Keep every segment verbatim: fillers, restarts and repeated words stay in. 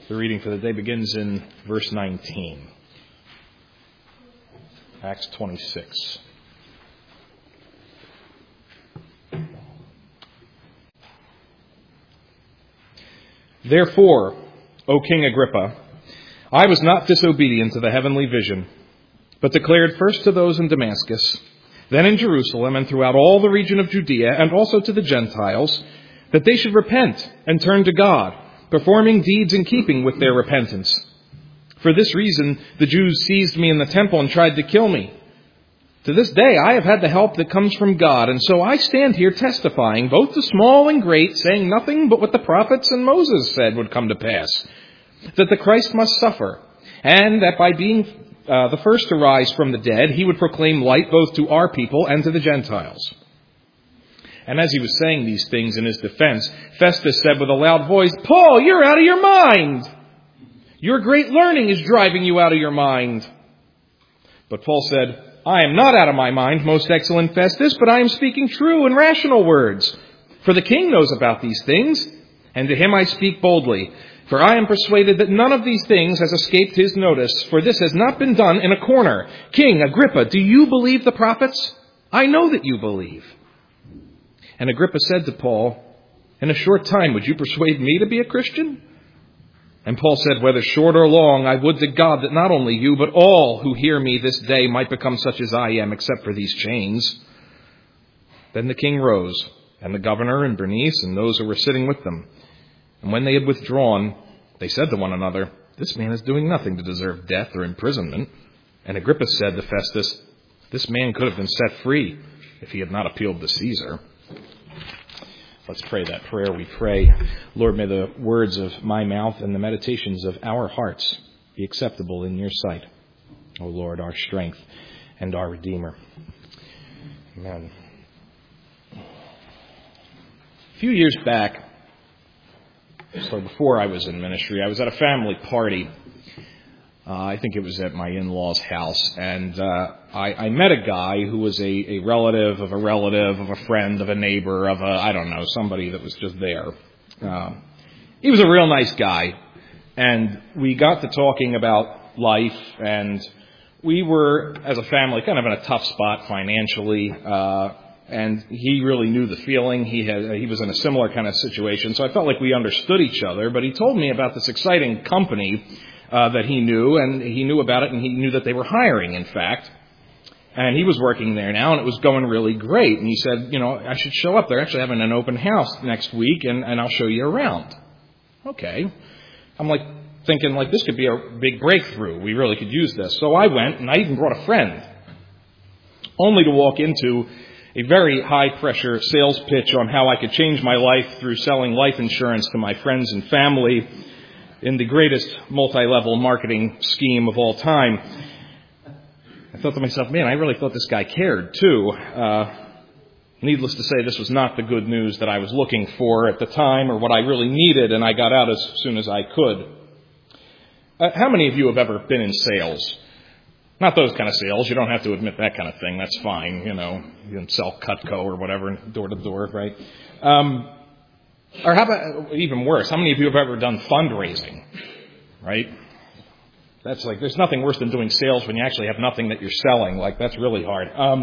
The reading for the day begins in verse nineteen. Acts twenty-six. Therefore, O King Agrippa, I was not disobedient to the heavenly vision, but declared first to those in Damascus, then in Jerusalem and throughout all the region of Judea, and also to the Gentiles, that they should repent and turn to God, performing deeds in keeping with their repentance. For this reason, the Jews seized me in the temple and tried to kill me. To this day, I have had the help that comes from God, and so I stand here testifying, both to small and great, saying nothing but what the prophets and Moses said would come to pass, that the Christ must suffer, and that by being uh, the first to rise from the dead, he would proclaim light both to our people and to the Gentiles. And as he was saying these things in his defense, Festus said with a loud voice, Paul, you're out of your mind! Your great learning is driving you out of your mind. But Paul said, I am not out of my mind, most excellent Festus, but I am speaking true and rational words. For the king knows about these things, and to him I speak boldly. For I am persuaded that none of these things has escaped his notice, for this has not been done in a corner. King Agrippa, do you believe the prophets? I know that you believe. And Agrippa said to Paul, in a short time, would you persuade me to be a Christian? And Paul said, whether short or long, I would to God that not only you, but all who hear me this day might become such as I am, except for these chains. Then the king rose, and the governor and Bernice and those who were sitting with them. And when they had withdrawn, they said to one another, this man is doing nothing to deserve death or imprisonment. And Agrippa said to Festus, this man could have been set free if he had not appealed to Caesar. Let's pray that prayer. We pray, Lord, may the words of my mouth and the meditations of our hearts be acceptable in your sight. O Lord, our strength and our Redeemer. Amen. A few years back, so before I was in ministry, I was at a family party. Uh, I think it was at my in-laws' house, and uh, I, I met a guy who was a, a relative of a relative of a friend of a neighbor of a, I don't know, somebody that was just there. Uh, he was a real nice guy, and we got to talking about life, and we were, as a family, kind of in a tough spot financially, uh, and he really knew the feeling. He had he was in a similar kind of situation, so I felt like we understood each other, but he told me about this exciting company Uh, that he knew, and he knew about it, and he knew that they were hiring, in fact. And he was working there now, and it was going really great. And he said, you know, I should show up. They're actually having an open house next week, and, and I'll show you around. Okay. I'm like thinking, like, this could be a big breakthrough. We really could use this. So I went, and I even brought a friend, only to walk into a very high-pressure sales pitch on how I could change my life through selling life insurance to my friends and family in the greatest multi-level marketing scheme of all time. I thought to myself, man, I really thought this guy cared too. Uh, needless to say, this was not the good news that I was looking for at the time or what I really needed, and I got out as soon as I could. Uh, how many of you have ever been in sales? Not those kind of sales. You don't have to admit that kind of thing. That's fine. You know, you can sell Cutco or whatever door to door, right? Um, Or how about, even worse, how many of you have ever done fundraising, right? That's like, there's nothing worse than doing sales when you actually have nothing that you're selling. Like, that's really hard. Um,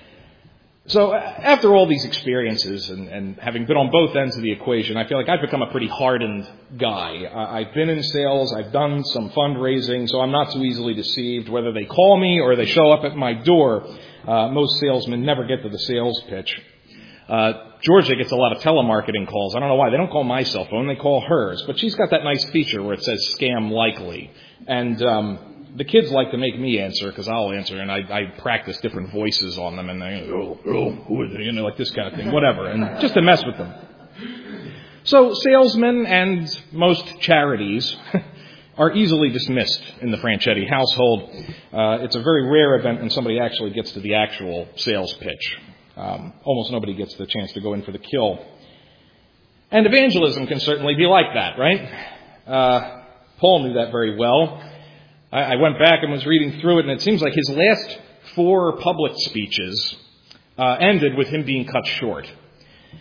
so after all these experiences and, and having been on both ends of the equation, I feel like I've become a pretty hardened guy. I've been in sales. I've done some fundraising, so I'm not so easily deceived. Whether they call me or they show up at my door, uh, most salesmen never get to the sales pitch. Uh, Georgia gets a lot of telemarketing calls. I don't know why. They don't call my cell phone. They call hers. But she's got that nice feature where it says scam likely. And um, the kids like to make me answer because I'll answer. And I, I practice different voices on them. And they go, oh, oh, who is it? You know, like this kind of thing. Whatever. And just to mess with them. So salesmen and most charities are easily dismissed in the Franchetti household. Uh, it's a very rare event when somebody actually gets to the actual sales pitch. Um, almost nobody gets the chance to go in for the kill. And evangelism can certainly be like that, right? Uh, Paul knew that very well. I, I went back and was reading through it, and it seems like his last four public speeches uh, ended with him being cut short.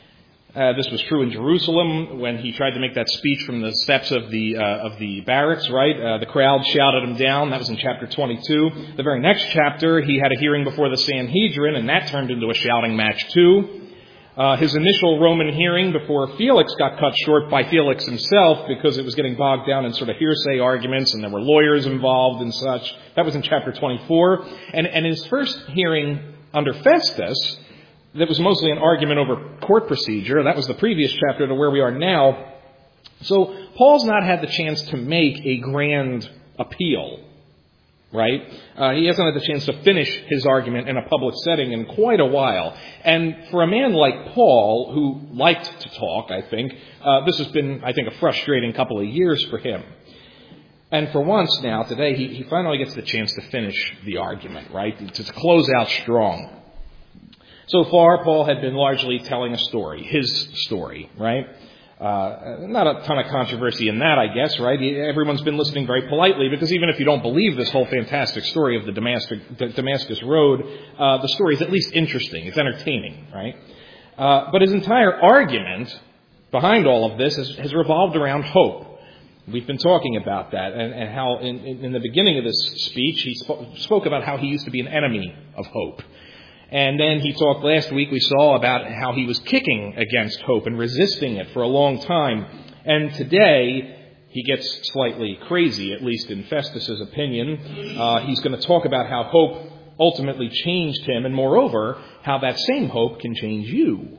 Uh, this was true in Jerusalem when he tried to make that speech from the steps of the uh, of the barracks, right? Uh, the crowd shouted him down. That was in chapter twenty-two. The very next chapter, he had a hearing before the Sanhedrin, and that turned into a shouting match too. Uh, his initial Roman hearing before Felix got cut short by Felix himself because it was getting bogged down in sort of hearsay arguments, and there were lawyers involved and such. That was in chapter twenty-four. And, and his first hearing under Festus, that was mostly an argument over court procedure. That was the previous chapter to where we are now. So Paul's not had the chance to make a grand appeal, right? Uh, he hasn't had the chance to finish his argument in a public setting in quite a while. And for a man like Paul, who liked to talk, I think, uh, this has been, I think, a frustrating couple of years for him. And for once now, today, he, he finally gets the chance to finish the argument, right? To, to close out strong. So far, Paul had been largely telling a story, his story, right? Uh, not a ton of controversy in that, I guess, right? Everyone's been listening very politely because even if you don't believe this whole fantastic story of the Damascus, Damascus Road, uh, the story is at least interesting. It's entertaining, right? Uh, but his entire argument behind all of this has, has revolved around hope. We've been talking about that and, and how in, in the beginning of this speech, he sp- spoke about how he used to be an enemy of hope. And then he talked last week, we saw about how he was kicking against hope and resisting it for a long time. And today, he gets slightly crazy, at least in Festus's opinion. Uh, he's going to talk about how hope ultimately changed him, and moreover, how that same hope can change you.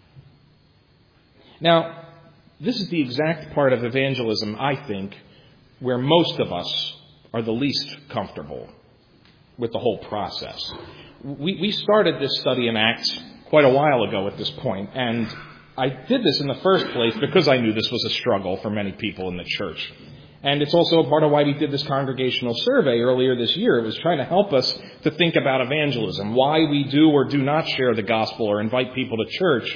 Now, this is the exact part of evangelism, I think, where most of us are the least comfortable with the whole process. We, we started this study in Acts quite a while ago at this point, and I did this in the first place because I knew this was a struggle for many people in the church. And it's also a part of why we did this congregational survey earlier this year. It was trying to help us to think about evangelism, why we do or do not share the gospel or invite people to church.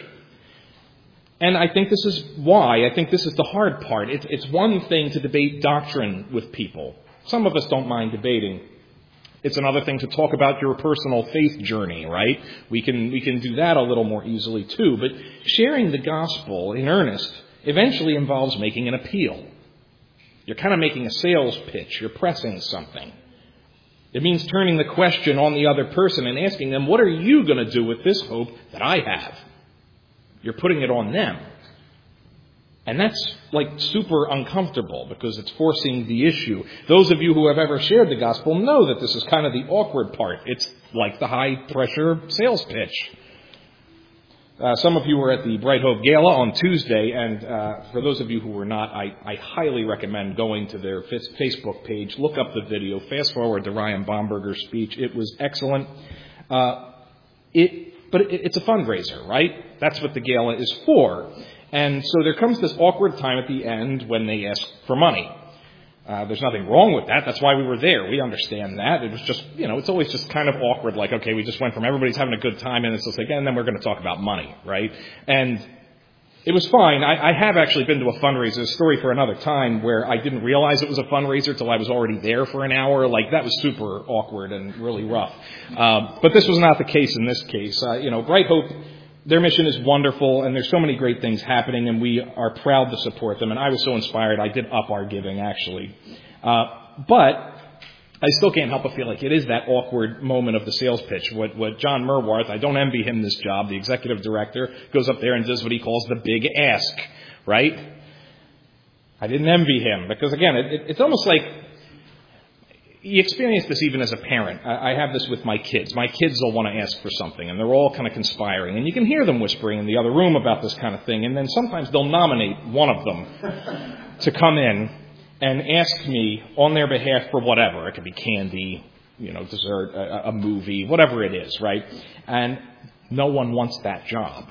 And I think this is why. I think this is the hard part. It's, it's one thing to debate doctrine with people. Some of us don't mind debating. It's another thing to talk about your personal faith journey, right? We can we can do that a little more easily too. But sharing the gospel in earnest eventually involves making an appeal. You're kind of making a sales pitch. You're pressing something. It means turning the question on the other person and asking them, what are you going to do with this hope that I have? You're putting it on them. And that's like super uncomfortable because it's forcing the issue. Those of you who have ever shared the gospel know that this is kind of the awkward part. It's like the high pressure sales pitch. Uh, some of you were at the Bright Hope Gala on Tuesday, and uh, for those of you who were not, I, I highly recommend going to their Facebook page, look up the video, fast forward to Ryan Bomberger's speech. It was excellent. Uh, it, but it, it's a fundraiser, right? That's what the gala is for. And so there comes this awkward time at the end when they ask for money. Uh, there's nothing wrong with that. That's why we were there. We understand that. It was just, you know, it's always just kind of awkward. Like, okay, we just went from everybody's having a good time and it's just like, and then we're going to talk about money, right? And it was fine. I, I have actually been to a fundraiser, a story for another time, where I didn't realize it was a fundraiser till I was already there for an hour. Like, that was super awkward and really rough. Um, but this was not the case in this case. Uh, you know, Bright Hope, their mission is wonderful, and there's so many great things happening, and we are proud to support them. And I was so inspired, I did up our giving, actually. Uh, but I still can't help but feel like it is that awkward moment of the sales pitch. What, what John Merwarth, I don't envy him this job, the executive director, goes up there and does what he calls the big ask, right? I didn't envy him, because, again, it, it, it's almost like you experience this even as a parent. I have this with my kids. My kids will want to ask for something, and they're all kind of conspiring. And you can hear them whispering in the other room about this kind of thing. And then sometimes they'll nominate one of them to come in and ask me on their behalf for whatever. It could be candy, you know, dessert, a, a movie, whatever it is, right? And no one wants that job.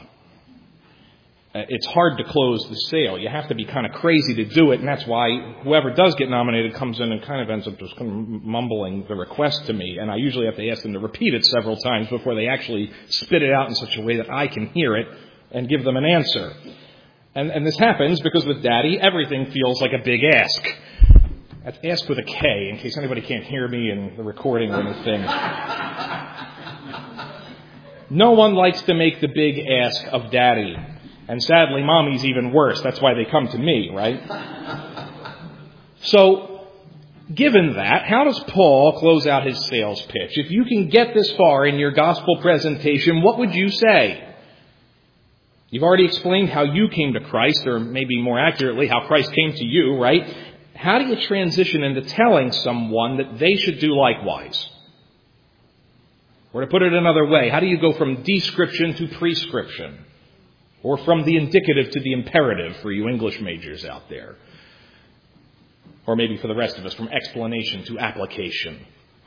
It's hard to close the sale. You have to be kind of crazy to do it, and that's why whoever does get nominated comes in and kind of ends up just kind of mumbling the request to me, and I usually have to ask them to repeat it several times before they actually spit it out in such a way that I can hear it and give them an answer. And, and this happens because with Daddy, everything feels like a big ask. That's ask with a K, in case anybody can't hear me in the recording or anything. No one likes to make the big ask of Daddy. And sadly, mommy's even worse. That's why they come to me, right? So, given that, how does Paul close out his sales pitch? If you can get this far in your gospel presentation, what would you say? You've already explained how you came to Christ, or maybe more accurately, how Christ came to you, right? How do you transition into telling someone that they should do likewise? Or to put it another way, how do you go from description to prescription? Or from the indicative to the imperative for you English majors out there? Or maybe for the rest of us, from explanation to application.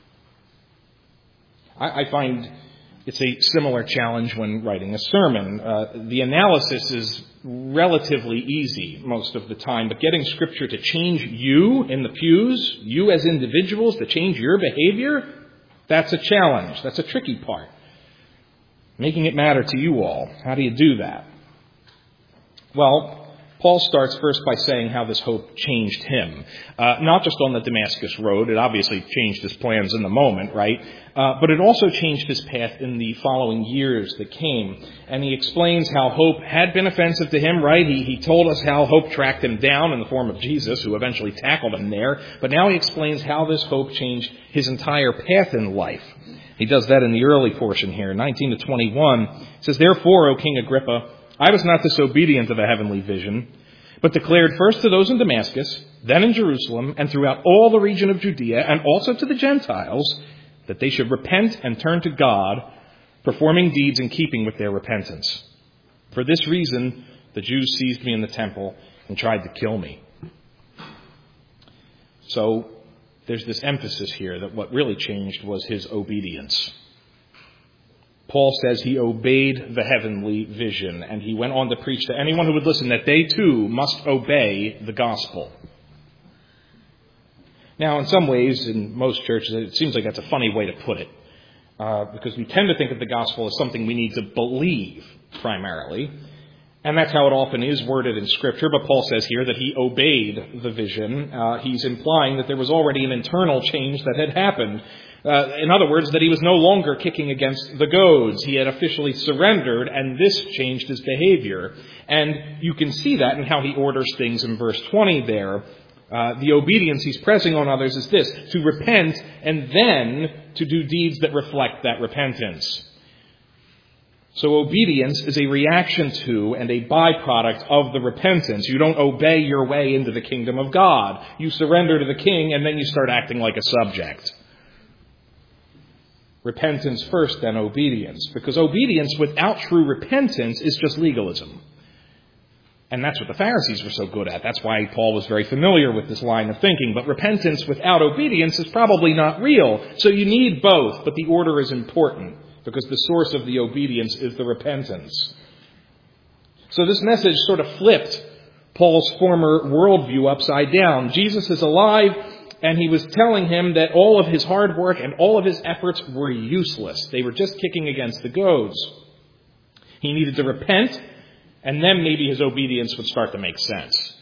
I, I find it's a similar challenge when writing a sermon. Uh, the analysis is relatively easy most of the time, but getting Scripture to change you in the pews, you as individuals, to change your behavior, that's a challenge. That's a tricky part. Making it matter to you all. How do you do that? Well, Paul starts first by saying how this hope changed him. Uh, not just on the Damascus Road. It obviously changed his plans in the moment, right? Uh, but it also changed his path in the following years that came. And he explains how hope had been offensive to him, right? He, he told us how hope tracked him down in the form of Jesus, who eventually tackled him there. But now he explains how this hope changed his entire path in life. He does that in the early portion here, nineteen to twenty-one. He says, "Therefore, O King Agrippa, I was not disobedient to the heavenly vision, but declared first to those in Damascus, then in Jerusalem, and throughout all the region of Judea, and also to the Gentiles, that they should repent and turn to God, performing deeds in keeping with their repentance. For this reason, the Jews seized me in the temple and tried to kill me." So, there's this emphasis here that what really changed was his obedience. Paul says he obeyed the heavenly vision, and he went on to preach to anyone who would listen that they too must obey the gospel. Now, in some ways, in most churches, it seems like that's a funny way to put it, uh, because we tend to think of the gospel as something we need to believe primarily, and that's how it often is worded in Scripture. But Paul says here that he obeyed the vision. Uh, he's implying that there was already an internal change that had happened. Uh, in other words, that he was no longer kicking against the goads. He had officially surrendered, and this changed his behavior. And you can see that in how he orders things in verse twenty there. Uh, the obedience he's pressing on others is this: to repent and then to do deeds that reflect that repentance. So obedience is a reaction to and a byproduct of the repentance. You don't obey your way into the kingdom of God. You surrender to the king, and then you start acting like a subject. Repentance first, then obedience. Because obedience without true repentance is just legalism. And that's what the Pharisees were so good at. That's why Paul was very familiar with this line of thinking. But repentance without obedience is probably not real. So you need both, but the order is important, because the source of the obedience is the repentance. So this message sort of flipped Paul's former worldview upside down. Jesus is alive, and he was telling him that all of his hard work and all of his efforts were useless. They were just kicking against the goads. He needed to repent, and then maybe his obedience would start to make sense.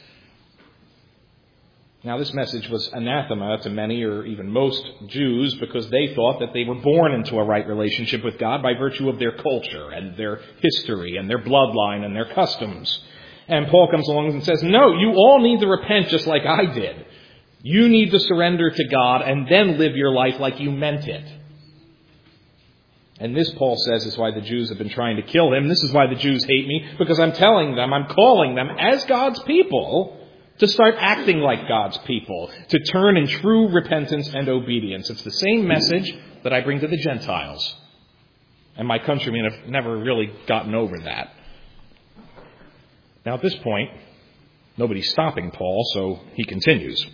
Now, this message was anathema to many or even most Jews, because they thought that they were born into a right relationship with God by virtue of their culture and their history and their bloodline and their customs. And Paul comes along and says, no, you all need to repent just like I did. You need to surrender to God and then live your life like you meant it. And this, Paul says, is why the Jews have been trying to kill him. This is why the Jews hate me, because I'm telling them, I'm calling them as God's people to start acting like God's people, to turn in true repentance and obedience. It's the same message that I bring to the Gentiles. And my countrymen have never really gotten over that. Now, at this point, nobody's stopping Paul, so he continues.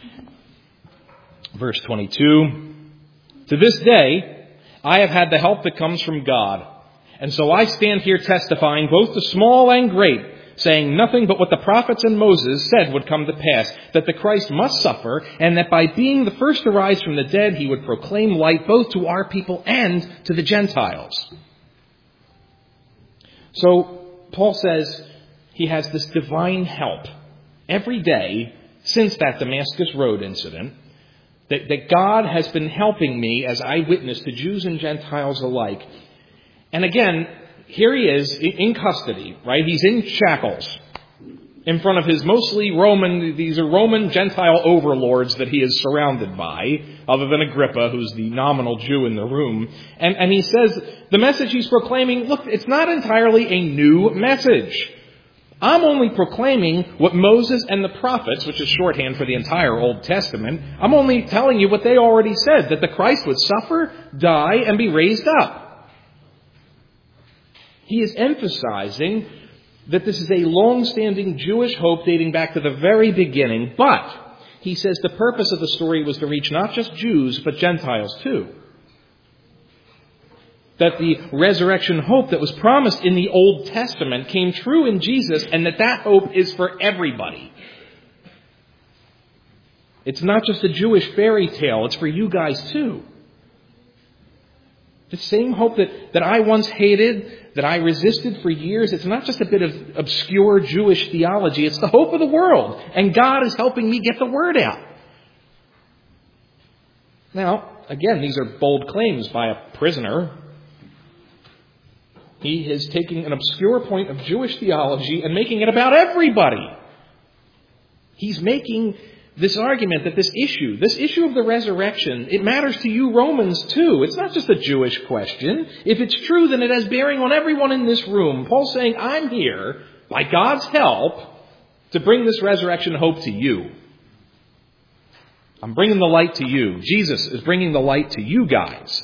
Verse twenty-two, to this day, I have had the help that comes from God. And so I stand here testifying both to small and great, saying nothing but what the prophets and Moses said would come to pass, that the Christ must suffer, and that by being the first to rise from the dead, he would proclaim light both to our people and to the Gentiles. So Paul says he has this divine help every day since that Damascus Road incident, that, that God has been helping me as I witness to Jews and Gentiles alike. And again, here he is in custody, right? He's in shackles in front of his mostly Roman, these are Roman Gentile overlords that he is surrounded by, other than Agrippa, who's the nominal Jew in the room. And, and he says, the message he's proclaiming, look, it's not entirely a new message. I'm only proclaiming what Moses and the prophets, which is shorthand for the entire Old Testament, I'm only telling you what they already said, that the Christ would suffer, die, and be raised up. He is emphasizing that this is a long-standing Jewish hope dating back to the very beginning, but he says the purpose of the story was to reach not just Jews, but Gentiles too. That the resurrection hope that was promised in the Old Testament came true in Jesus, and that that hope is for everybody. It's not just a Jewish fairy tale, it's for you guys too. The same hope that, that I once hated, that I resisted for years, it's not just a bit of obscure Jewish theology, it's the hope of the world. And God is helping me get the word out. Now, again, these are bold claims by a prisoner. He is taking an obscure point of Jewish theology and making it about everybody. He's making this argument that this issue, this issue of the resurrection, it matters to you Romans too. It's not just a Jewish question. If it's true, then it has bearing on everyone in this room. Paul's saying, I'm here, by God's help, to bring this resurrection hope to you. I'm bringing the light to you. Jesus is bringing the light to you guys.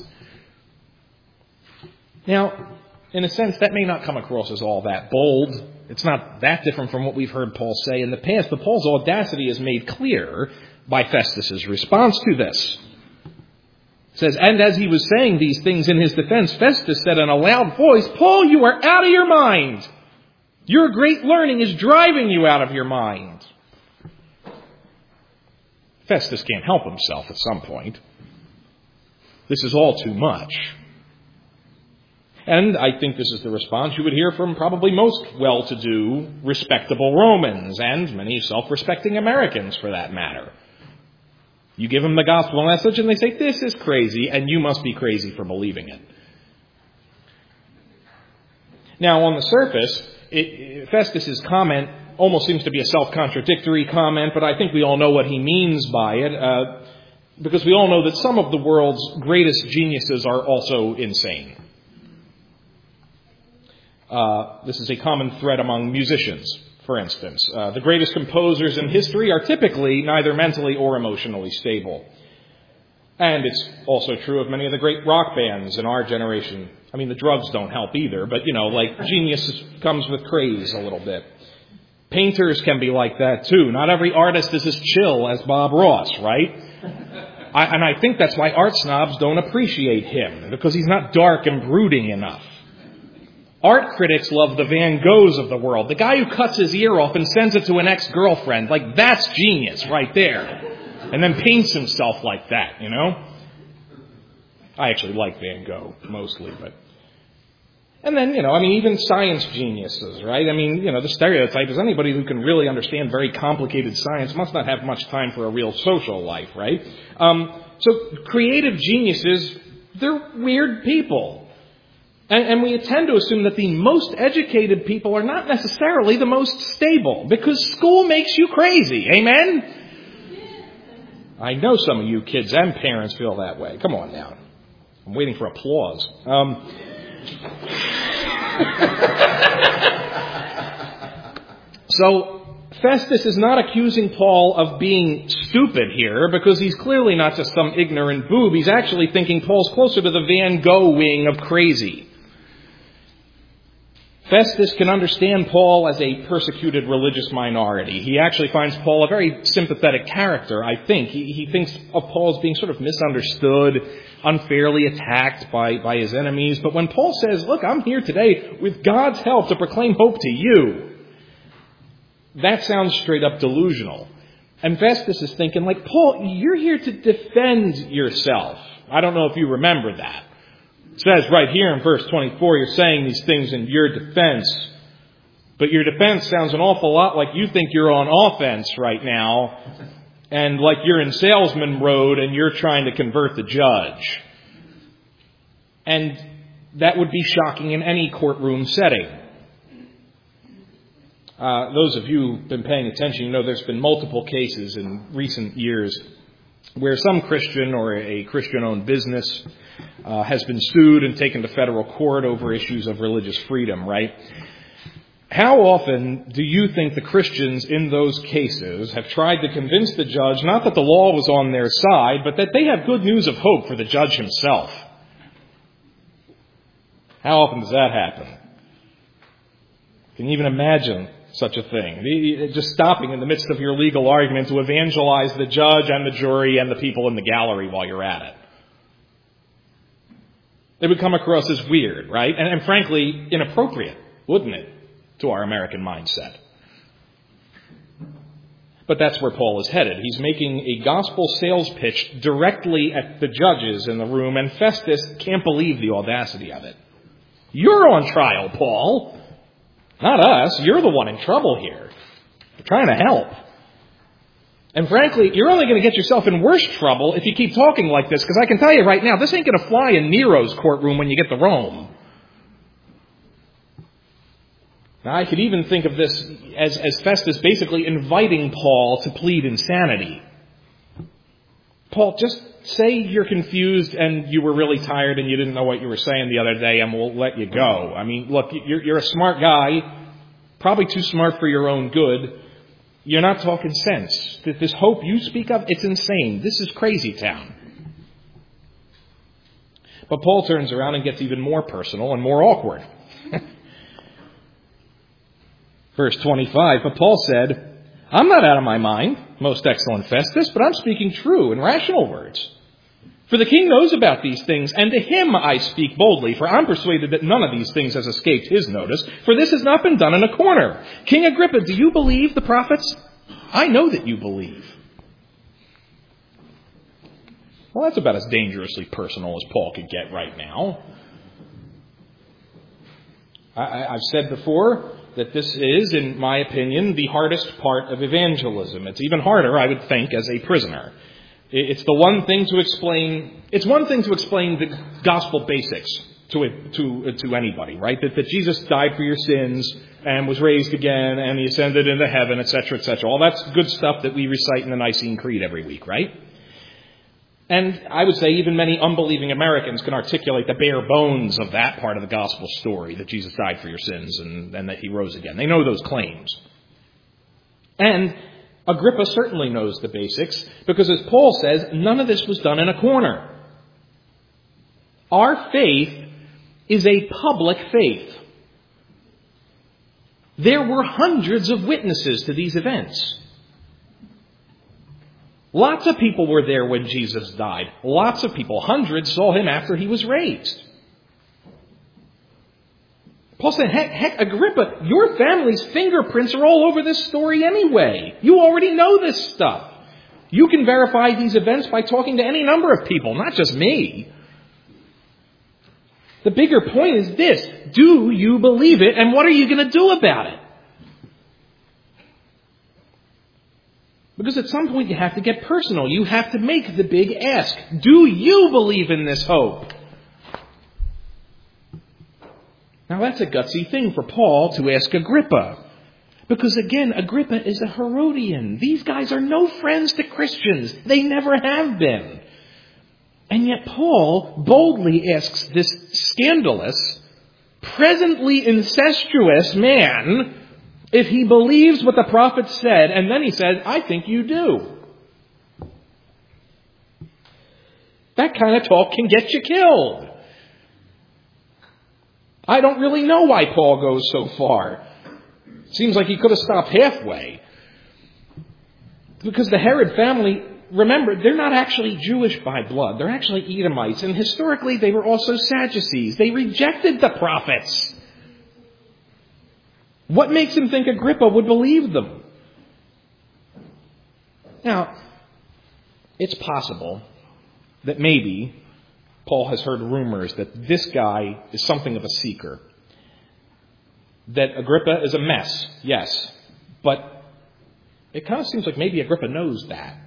Now, in a sense, that may not come across as all that bold. It's not that different from what we've heard Paul say in the past, but Paul's audacity is made clear by Festus's response to this. It says, and as he was saying these things in his defense, Festus said in a loud voice, Paul, you are out of your mind. Your great learning is driving you out of your mind. Festus can't help himself at some point. This is all too much. And I think this is the response you would hear from probably most well-to-do, respectable Romans, and many self-respecting Americans, for that matter. You give them the gospel message, and they say, this is crazy, and you must be crazy for believing it. Now, on the surface, it, Festus's comment almost seems to be a self-contradictory comment, but I think we all know what he means by it, uh, because we all know that some of the world's greatest geniuses are also insane. Uh, this is a common thread among musicians, for instance. Uh, the greatest composers in history are typically neither mentally or emotionally stable. And it's also true of many of the great rock bands in our generation. I mean, the drugs don't help either, but, you know, like, genius comes with craze a little bit. Painters can be like that, too. Not every artist is as chill as Bob Ross, right? I, and I think that's why art snobs don't appreciate him, because he's not dark and brooding enough. Art critics love the Van Goghs of the world. The guy who cuts his ear off and sends it to an ex-girlfriend. Like, that's genius right there. And then paints himself like that, you know? I actually like Van Gogh, mostly, but... And then, you know, I mean, even science geniuses, right? I mean, you know, the stereotype is anybody who can really understand very complicated science must not have much time for a real social life, right? Um, so creative geniuses, they're weird people. And, and we tend to assume that the most educated people are not necessarily the most stable, because school makes you crazy. Amen? I know some of you kids and parents feel that way. Come on now. I'm waiting for applause. Um, so, Festus is not accusing Paul of being stupid here, because he's clearly not just some ignorant boob. He's actually thinking Paul's closer to the Van Gogh wing of crazy. Festus can understand Paul as a persecuted religious minority. He actually finds Paul a very sympathetic character, I think. He, he thinks of Paul as being sort of misunderstood, unfairly attacked by, by his enemies. But when Paul says, look, I'm here today with God's help to proclaim hope to you, that sounds straight up delusional. And Festus is thinking, like, Paul, you're here to defend yourself. I don't know if you remember that. It says right here in verse twenty-four, you're saying these things in your defense. But your defense sounds an awful lot like you think you're on offense right now, and like you're in salesman road and you're trying to convert the judge. And that would be shocking in any courtroom setting. Uh, those of you who've been paying attention, you know there's been multiple cases in recent years where some Christian or a Christian-owned business uh, has been sued and taken to federal court over issues of religious freedom, right? How often do you think the Christians in those cases have tried to convince the judge, not that the law was on their side, but that they have good news of hope for the judge himself? How often does that happen? Can you even imagine such a thing? Just stopping in the midst of your legal argument to evangelize the judge and the jury and the people in the gallery while you're at it. It would come across as weird, right? And, and frankly, inappropriate, wouldn't it, to our American mindset? But that's where Paul is headed. He's making a gospel sales pitch directly at the judges in the room, and Festus can't believe the audacity of it. You're on trial, Paul. Not us. You're the one in trouble here. We're trying to help. And frankly, you're only going to get yourself in worse trouble if you keep talking like this, because I can tell you right now, this ain't going to fly in Nero's courtroom when you get to Rome. Now, I could even think of this as, as Festus basically inviting Paul to plead insanity. Paul, just say you're confused and you were really tired and you didn't know what you were saying the other day, and we'll let you go. I mean, look, you're, you're a smart guy, probably too smart for your own good. You're not talking sense. This hope you speak of, it's insane. This is crazy town. But Paul turns around and gets even more personal and more awkward. Verse twenty-five, but Paul said, I'm not out of my mind, most excellent Festus, but I'm speaking true and rational words. For the king knows about these things, and to him I speak boldly, for I'm persuaded that none of these things has escaped his notice, for this has not been done in a corner. King Agrippa, do you believe the prophets? I know that you believe. Well, that's about as dangerously personal as Paul could get right now. I, I've said before that this is, in my opinion, the hardest part of evangelism. It's even harder, I would think, as a prisoner. It's the one thing to explain, it's one thing to explain the gospel basics to it, to, to anybody, right? That, that Jesus died for your sins and was raised again and he ascended into heaven, et cetera, et cetera. All that's good stuff that we recite in the Nicene Creed every week, right? And I would say even many unbelieving Americans can articulate the bare bones of that part of the gospel story, that Jesus died for your sins and, and that he rose again. They know those claims. And Agrippa certainly knows the basics, because as Paul says, none of this was done in a corner. Our faith is a public faith. There were hundreds of witnesses to these events. Lots of people were there when Jesus died. Lots of people, hundreds, saw him after he was raised. Paul said, heck, heck, Agrippa, your family's fingerprints are all over this story anyway. You already know this stuff. You can verify these events by talking to any number of people, not just me. The bigger point is this: do you believe it, and what are you going to do about it? Because at some point you have to get personal. You have to make the big ask. Do you believe in this hope? Now that's a gutsy thing for Paul to ask Agrippa. Because again, Agrippa is a Herodian. These guys are no friends to Christians. They never have been. And yet Paul boldly asks this scandalous, presently incestuous man if he believes what the prophet said, and then he said, I think you do. That kind of talk can get you killed. I don't really know why Paul goes so far. Seems like he could have stopped halfway. Because the Herod family, remember, they're not actually Jewish by blood. They're actually Edomites. And historically, they were also Sadducees. They rejected the prophets. What makes him think Agrippa would believe them? Now, it's possible that maybe Paul has heard rumors that this guy is something of a seeker. That Agrippa is a mess, yes. But it kind of seems like maybe Agrippa knows that.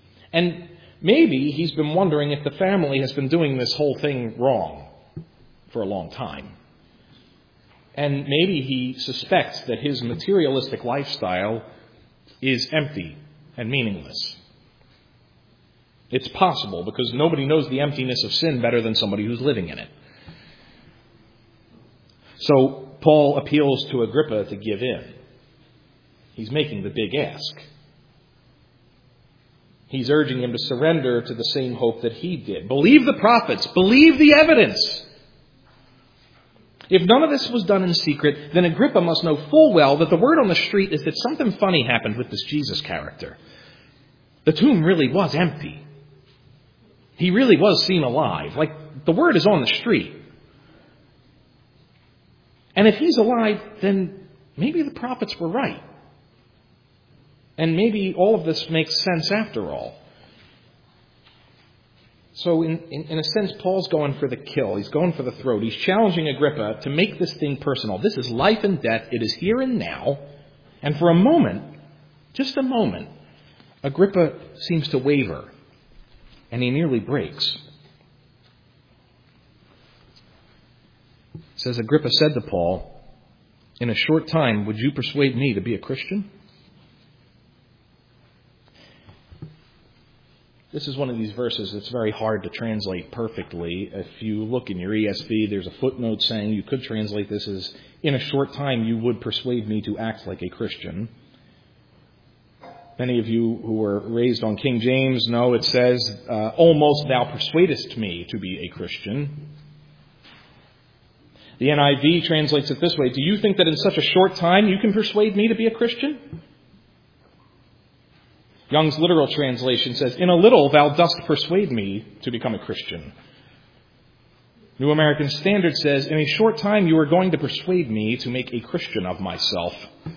And maybe he's been wondering if the family has been doing this whole thing wrong for a long time. And maybe he suspects that his materialistic lifestyle is empty and meaningless. It's possible, because nobody knows the emptiness of sin better than somebody who's living in it. So Paul appeals to Agrippa to give in. He's making the big ask. He's urging him to surrender to the same hope that he did. Believe the prophets. Believe the evidence. If none of this was done in secret, then Agrippa must know full well that the word on the street is that something funny happened with this Jesus character. The tomb really was empty. He really was seen alive. Like, the word is on the street. And if he's alive, then maybe the prophets were right. And maybe all of this makes sense after all. So in, in, in a sense, Paul's going for the kill. He's going for the throat. He's challenging Agrippa to make this thing personal. This is life and death. It is here and now. And for a moment, just a moment, Agrippa seems to waver. And he nearly breaks. It says, Agrippa said to Paul, "In a short time, would you persuade me to be a Christian?" This is one of these verses that's very hard to translate perfectly. If you look in your E S V, there's a footnote saying you could translate this as, "In a short time, you would persuade me to act like a Christian." Many of you who were raised on King James know it says, uh, "Almost thou persuadest me to be a Christian." The N I V translates it this way: "Do you think that in such a short time you can persuade me to be a Christian?" Young's literal translation says, "In a little thou dost persuade me to become a Christian." New American Standard says, "In a short time you are going to persuade me to make a Christian of myself."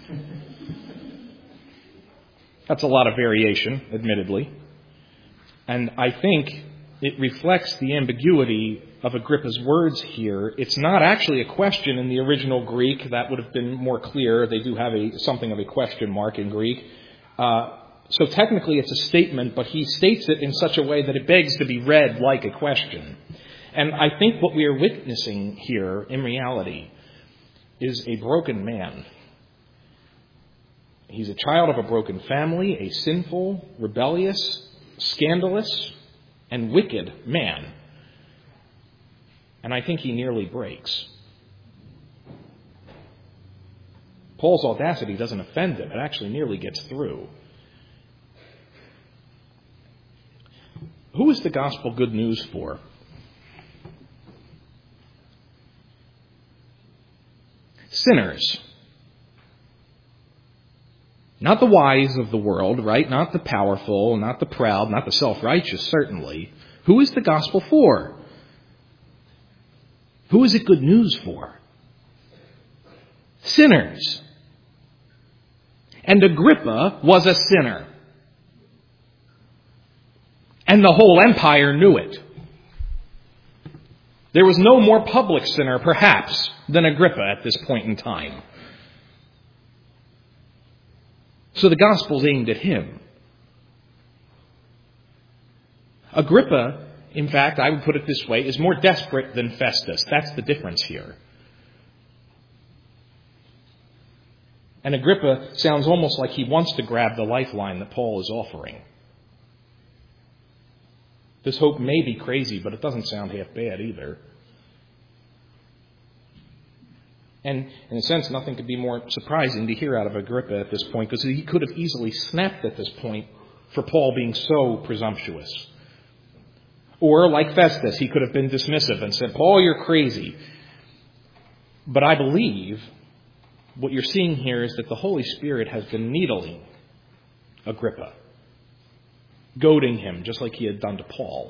That's a lot of variation, admittedly. And I think it reflects the ambiguity of Agrippa's words here. It's not actually a question in the original Greek. That would have been more clear. They do have a something of a question mark in Greek. Uh, so technically it's a statement, but he states it in such a way that it begs to be read like a question. And I think what we are witnessing here, in reality, is a broken man. He's a child of a broken family, a sinful, rebellious, scandalous, and wicked man. And I think he nearly breaks. Paul's audacity doesn't offend him. It actually nearly gets through. Who is the gospel good news for? Sinners. Not the wise of the world, right? Not the powerful, not the proud, not the self-righteous, certainly. Who is the gospel for? Who is it good news for? Sinners. And Agrippa was a sinner. And the whole empire knew it. There was no more public sinner, perhaps, than Agrippa at this point in time. So the gospel's aimed at him. Agrippa, in fact, I would put it this way, is more desperate than Festus. That's the difference here. And Agrippa sounds almost like he wants to grab the lifeline that Paul is offering. This hope may be crazy, but it doesn't sound half bad either. And in a sense, nothing could be more surprising to hear out of Agrippa at this point, because he could have easily snapped at this point for Paul being so presumptuous. Or, like Festus, he could have been dismissive and said, "Paul, you're crazy." But I believe what you're seeing here is that the Holy Spirit has been needling Agrippa, goading him just like he had done to Paul.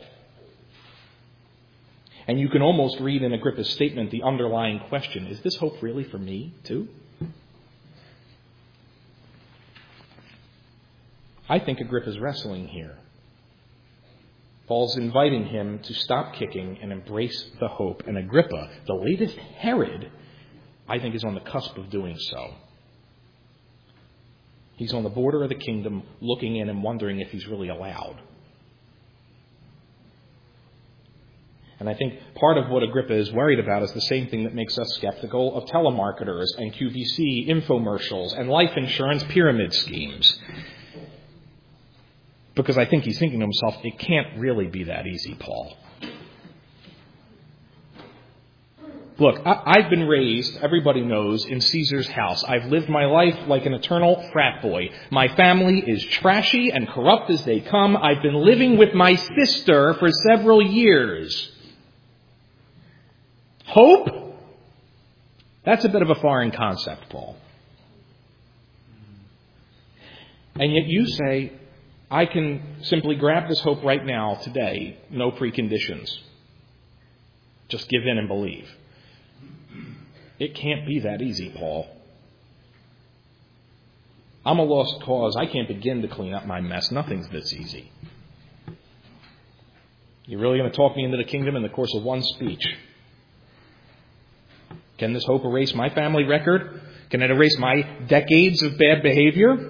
And you can almost read in Agrippa's statement the underlying question: is this hope really for me too? I think Agrippa's wrestling here. Paul's inviting him to stop kicking and embrace the hope. And Agrippa, the latest Herod, I think is on the cusp of doing so. He's on the border of the kingdom, looking in and wondering if he's really allowed. And I think part of what Agrippa is worried about is the same thing that makes us skeptical of telemarketers and Q V C infomercials and life insurance pyramid schemes. Because I think he's thinking to himself, it can't really be that easy, Paul. Look, I, I've been raised, everybody knows, in Caesar's house. I've lived my life like an eternal frat boy. My family is trashy and corrupt as they come. I've been living with my sister for several years. Hope? That's a bit of a foreign concept, Paul. And yet you say, I can simply grab this hope right now, today, no preconditions. Just give in and believe. It can't be that easy, Paul. I'm a lost cause. I can't begin to clean up my mess. Nothing's this easy. You're really going to talk me into the kingdom in the course of one speech? Can this hope erase my family record? Can it erase my decades of bad behavior?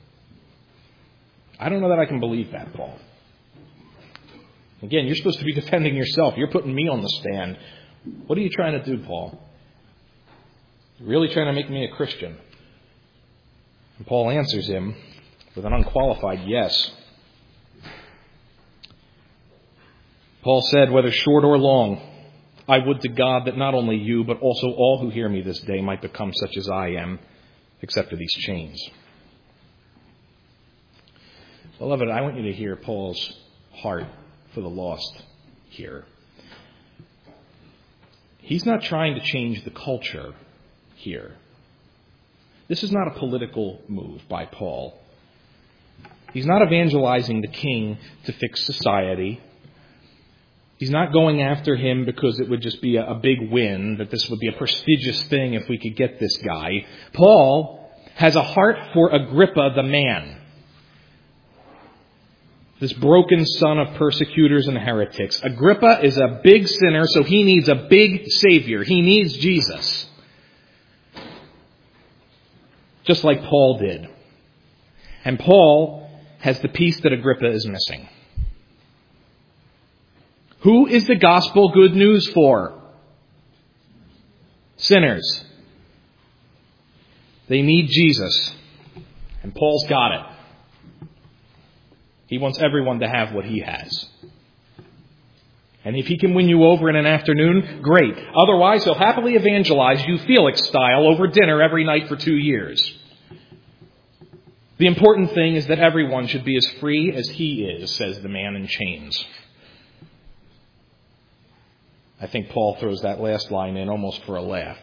I don't know that I can believe that, Paul. Again, you're supposed to be defending yourself. You're putting me on the stand. What are you trying to do, Paul? You're really trying to make me a Christian? And Paul answers him with an unqualified yes. Paul said, whether short or long, I would to God that not only you, but also all who hear me this day might become such as I am, except for these chains. Beloved, I want you to hear Paul's heart for the lost here. He's not trying to change the culture here. This is not a political move by Paul. He's not evangelizing the king to fix society. He's not going after him because it would just be a, a big win, that this would be a prestigious thing if we could get this guy. Paul has a heart for Agrippa the man. This broken son of persecutors and heretics. Agrippa is a big sinner, so he needs a big Savior. He needs Jesus. Just like Paul did. And Paul has the piece that Agrippa is missing. Who is the gospel good news for? Sinners. They need Jesus. And Paul's got it. He wants everyone to have what he has. And if he can win you over in an afternoon, great. Otherwise, he'll happily evangelize you Felix style over dinner every night for two years. The important thing is that everyone should be as free as he is, says the man in chains. I think Paul throws that last line in almost for a laugh.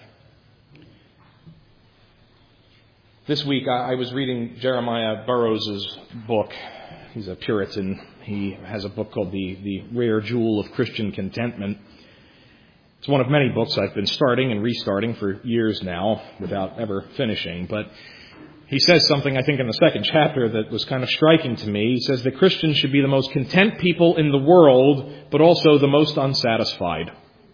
This week I was reading Jeremiah Burroughs' book. He's a Puritan. He has a book called The, the Rare Jewel of Christian Contentment. It's one of many books I've been starting and restarting for years now without ever finishing. But he says something, I think, in the second chapter that was kind of striking to me. He says that Christians should be the most content people in the world, but also the most unsatisfied.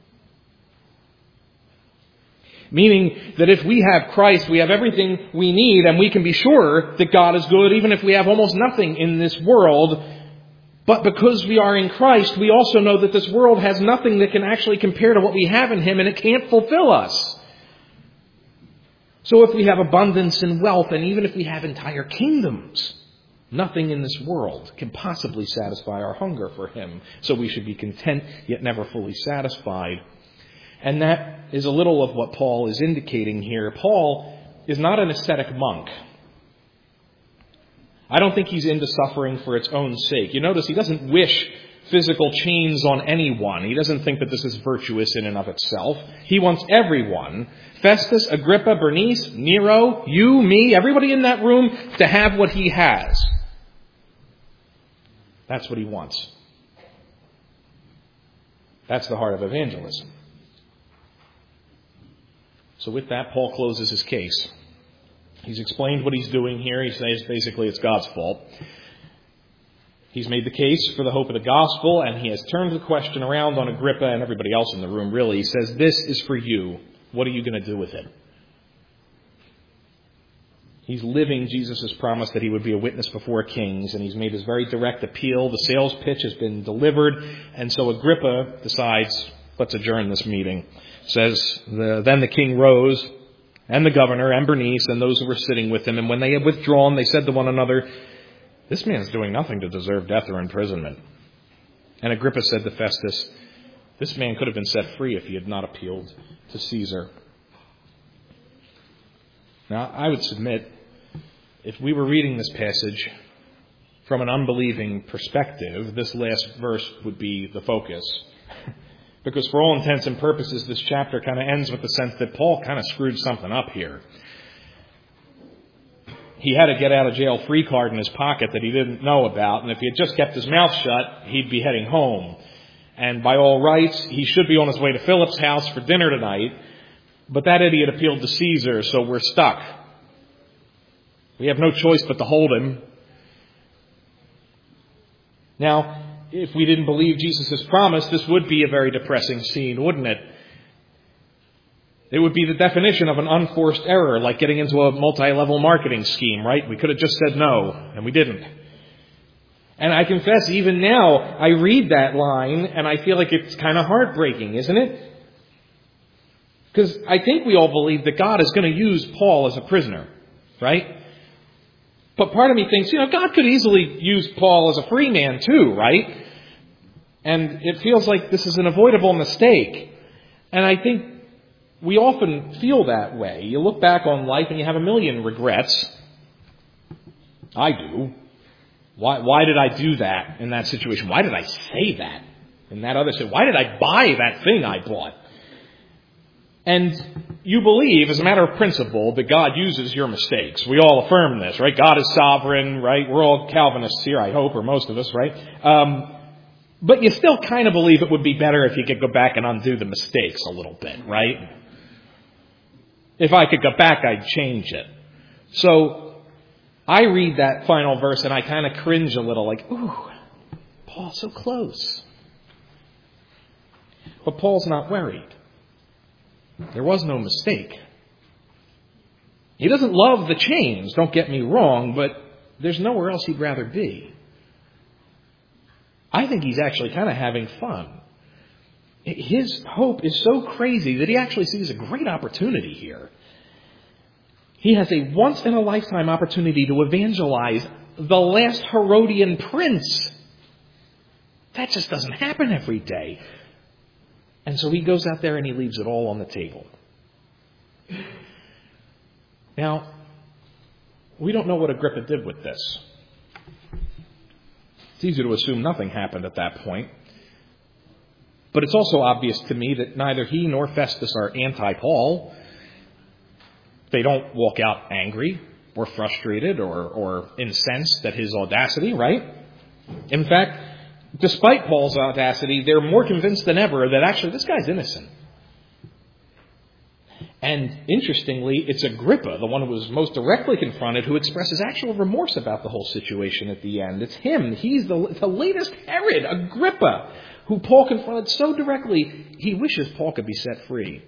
Meaning that if we have Christ, we have everything we need, and we can be sure that God is good, even if we have almost nothing in this world. But because we are in Christ, we also know that this world has nothing that can actually compare to what we have in Him, and it can't fulfill us. So if we have abundance and wealth, and even if we have entire kingdoms, nothing in this world can possibly satisfy our hunger for Him. So we should be content, yet never fully satisfied. And that is a little of what Paul is indicating here. Paul is not an ascetic monk. I don't think he's into suffering for its own sake. You notice he doesn't wish physical chains on anyone. He doesn't think that this is virtuous in and of itself. He wants everyone, Festus, Agrippa, Bernice, Nero, you, me, everybody in that room, to have what he has. That's what he wants. That's the heart of evangelism. So with that, Paul closes his case. He's explained what he's doing here. He says basically it's God's fault. He's made the case for the hope of the gospel, and he has turned the question around on Agrippa and everybody else in the room, really. He says, this is for you. What are you going to do with it? He's living Jesus' promise that he would be a witness before kings, and he's made his very direct appeal. The sales pitch has been delivered, and so Agrippa decides, let's adjourn this meeting. Says, the, then the king rose, and the governor, and Bernice, and those who were sitting with him, and when they had withdrawn, they said to one another, this man's doing nothing to deserve death or imprisonment. And Agrippa said to Festus, this man could have been set free if he had not appealed to Caesar. Now, I would submit, if we were reading this passage from an unbelieving perspective, this last verse would be the focus. Because for all intents and purposes, this chapter kind of ends with the sense that Paul kind of screwed something up here. He had a get out of jail free card in his pocket that he didn't know about, and if he had just kept his mouth shut, he'd be heading home. And by all rights, he should be on his way to Philip's house for dinner tonight, but that idiot appealed to Caesar, so we're stuck. We have no choice but to hold him. Now, if we didn't believe Jesus' promise, this would be a very depressing scene, wouldn't it? It would be the definition of an unforced error, like getting into a multi-level marketing scheme, right? We could have just said no, and we didn't. And I confess, even now, I read that line, and I feel like it's kind of heartbreaking, isn't it? Because I think we all believe that God is going to use Paul as a prisoner, right? But part of me thinks, you know, God could easily use Paul as a free man too, right? And it feels like this is an avoidable mistake. And I think we often feel that way. You look back on life and you have a million regrets. I do. Why, why did I do that in that situation? Why did I say that in that other situation? Why did I buy that thing I bought? And you believe, as a matter of principle, that God uses your mistakes. We all affirm this, right? God is sovereign, right? We're all Calvinists here, I hope, or most of us, right? Um, but you still kind of believe it would be better if you could go back and undo the mistakes a little bit, right? If I could go back, I'd change it. So I read that final verse and I kind of cringe a little, like, ooh, Paul's so close. But Paul's not worried. There was no mistake. He doesn't love the chains, don't get me wrong, but there's nowhere else he'd rather be. I think he's actually kind of having fun. His hope is so crazy that he actually sees a great opportunity here. He has a once-in-a-lifetime opportunity to evangelize the last Herodian prince. That just doesn't happen every day. And so he goes out there and he leaves it all on the table. Now, we don't know what Agrippa did with this. It's easy to assume nothing happened at that point. But it's also obvious to me that neither he nor Festus are anti-Paul. They don't walk out angry or frustrated or, or incensed at his audacity, right? In fact, despite Paul's audacity, they're more convinced than ever that actually this guy's innocent. And interestingly, it's Agrippa, the one who was most directly confronted, who expresses actual remorse about the whole situation at the end. It's him. He's the, the latest Herod, Agrippa, who Paul confronted so directly, he wishes Paul could be set free.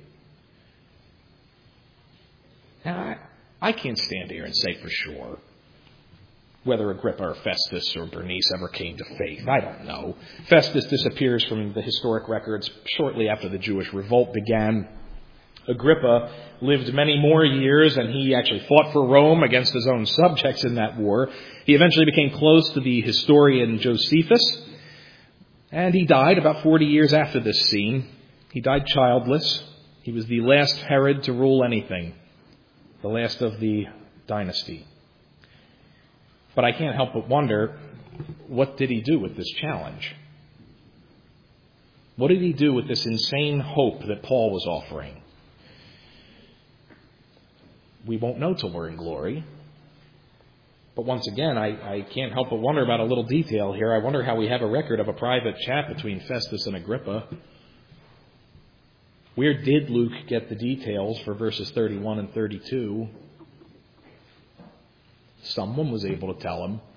Now, I, I can't stand here and say for sure whether Agrippa or Festus or Bernice ever came to faith. I don't know. Festus disappears from the historic records shortly after the Jewish revolt began. Agrippa lived many more years, and he actually fought for Rome against his own subjects in that war. He eventually became close to the historian Josephus, and he died about forty years after this scene. He died childless. He was the last Herod to rule anything, the last of the dynasty. But I can't help but wonder, what did he do with this challenge? What did he do with this insane hope that Paul was offering? We won't know till we're in glory. But once again, I, I can't help but wonder about a little detail here. I wonder how we have a record of a private chat between Festus and Agrippa. Where did Luke get the details for verses thirty-one and thirty-two? Someone was able to tell him.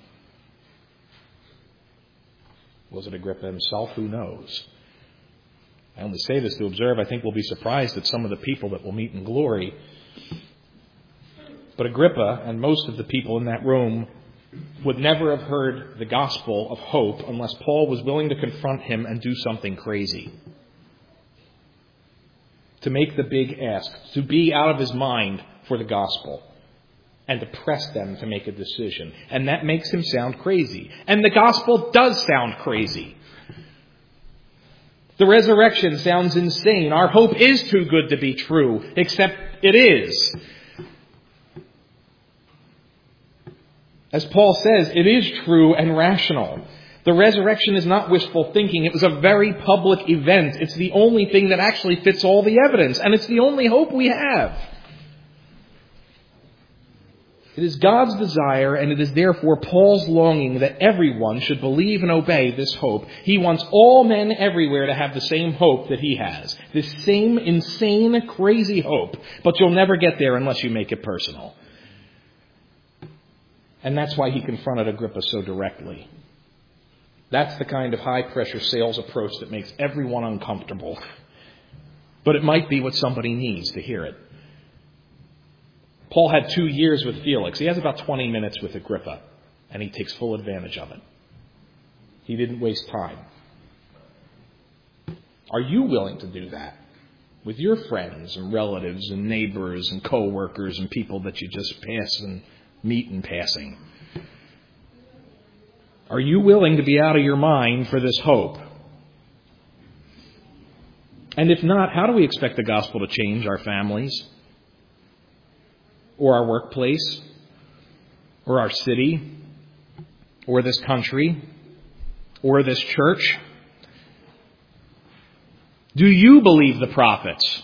Was it Agrippa himself? Who knows? I only say this to observe. I think we'll be surprised at some of the people that we'll meet in glory. But Agrippa and most of the people in that room would never have heard the gospel of hope unless Paul was willing to confront him and do something crazy. To make the big ask, to be out of his mind for the gospel, and to press them to make a decision. And that makes him sound crazy. And the gospel does sound crazy. The resurrection sounds insane. Our hope is too good to be true, except it is. As Paul says, it is true and rational. The resurrection is not wishful thinking. It was a very public event. It's the only thing that actually fits all the evidence, and it's the only hope we have. It is God's desire, and it is therefore Paul's longing that everyone should believe and obey this hope. He wants all men everywhere to have the same hope that he has. This same insane, crazy hope. But you'll never get there unless you make it personal. And that's why he confronted Agrippa so directly. That's the kind of high-pressure sales approach that makes everyone uncomfortable. But it might be what somebody needs to hear it. Paul had two years with Felix. He has about twenty minutes with Agrippa, and he takes full advantage of it. He didn't waste time. Are you willing to do that with your friends and relatives and neighbors and co-workers and people that you just pass and meet in passing? Are you willing to be out of your mind for this hope? And if not, how do we expect the gospel to change our families? Or our workplace? Or our city? Or this country? Or this church? Do you believe the prophets?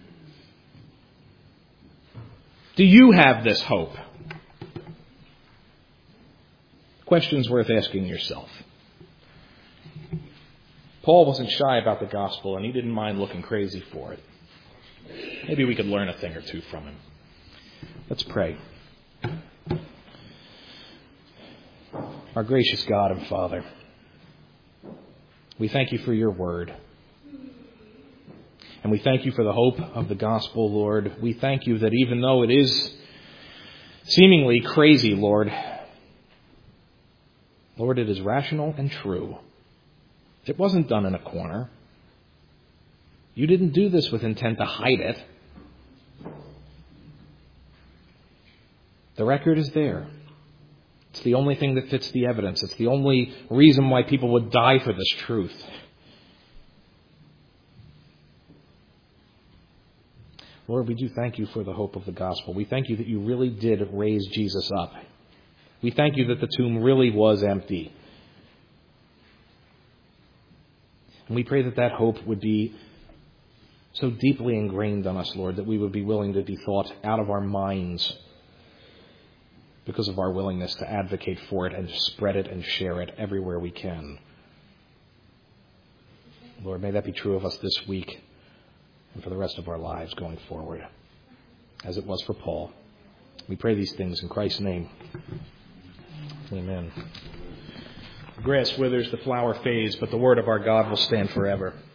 Do you have this hope? Questions worth asking yourself. Paul wasn't shy about the gospel, and he didn't mind looking crazy for it. Maybe we could learn a thing or two from him. Let's pray. Our gracious God and Father, we thank you for your word. And we thank you for the hope of the gospel, Lord. We thank you that even though it is seemingly crazy, Lord, Lord, it is rational and true. It wasn't done in a corner. You didn't do this with intent to hide it. The record is there. It's the only thing that fits the evidence. It's the only reason why people would die for this truth. Lord, we do thank you for the hope of the gospel. We thank you that you really did raise Jesus up. We thank you that the tomb really was empty. And we pray that that hope would be so deeply ingrained on us, Lord, that we would be willing to be thought out of our minds because of our willingness to advocate for it and to spread it and share it everywhere we can. Lord, may that be true of us this week and for the rest of our lives going forward, as it was for Paul. We pray these things in Christ's name. Amen. The grass withers, the flower fades, but the word of our God will stand forever.